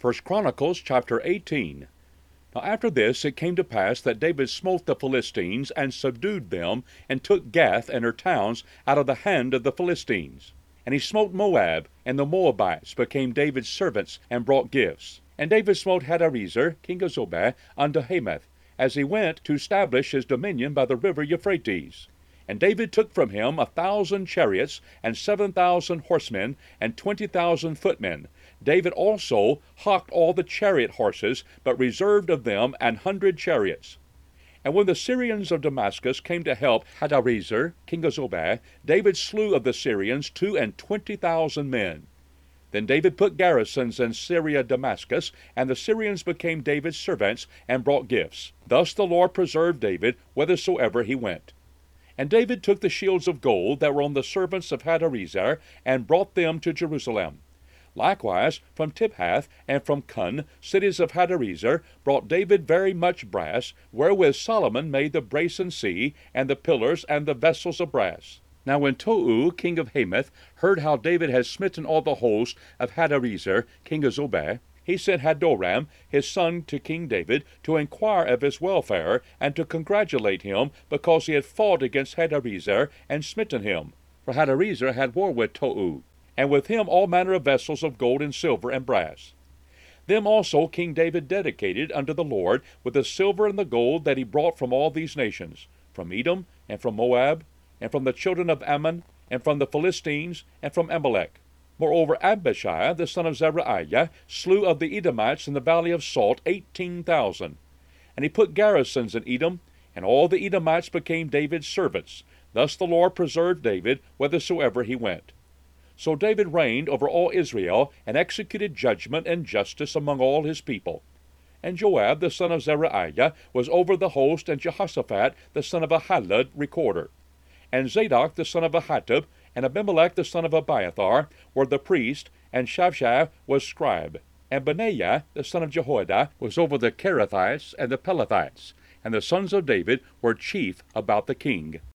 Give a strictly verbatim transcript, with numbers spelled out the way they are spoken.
First Chronicles chapter eighteen. Now after this it came to pass that David smote the Philistines, and subdued them, and took Gath and her towns out of the hand of the Philistines. And he smote Moab, and the Moabites became David's servants, and brought gifts. And David smote Hadarezer, king of Zobah, unto Hamath, as he went to establish his dominion by the river Euphrates. And David took from him a thousand chariots, and seven thousand horsemen, and twenty thousand footmen. David also hocked all the chariot horses, but reserved of them an hundred chariots. And when the Syrians of Damascus came to help Hadarezer, king of Zobah, David slew of the Syrians two and twenty thousand men. Then David put garrisons in Syria Damascus, and the Syrians became David's servants, and brought gifts. Thus the Lord preserved David whithersoever he went. And David took the shields of gold that were on the servants of Hadarezer, and brought them to Jerusalem. Likewise from Tibhath and from Cun, cities of Hadarezer, brought David very much brass, wherewith Solomon made the brasen sea, and the pillars, and the vessels of brass. Now when Tou, king of Hamath, heard how David had smitten all the host of Hadarezer, king of Zobah, he sent Hadoram, his son, to King David, to inquire of his welfare, and to congratulate him, because he had fought against Hadarezer, and smitten him. For Hadarezer had war with Tou, and with him all manner of vessels of gold and silver and brass. Them also King David dedicated unto the Lord with the silver and the gold that he brought from all these nations, from Edom, and from Moab, and from the children of Ammon, and from the Philistines, and from Amalek. Moreover, Abishai, the son of Zeruiah, slew of the Edomites in the valley of Salt eighteen thousand. And he put garrisons in Edom, and all the Edomites became David's servants. Thus the Lord preserved David whithersoever he went. So David reigned over all Israel, and executed judgment and justice among all his people. And Joab, the son of Zeruiah, was over the host, and Jehoshaphat, the son of Ahilud, recorder. And Zadok, the son of Ahitub, and Abimelech, the son of Abiathar, were the priest, and Shavshai was scribe. And Benaiah, the son of Jehoiada, was over the Kerethites and the Pelethites. And the sons of David were chief about the king.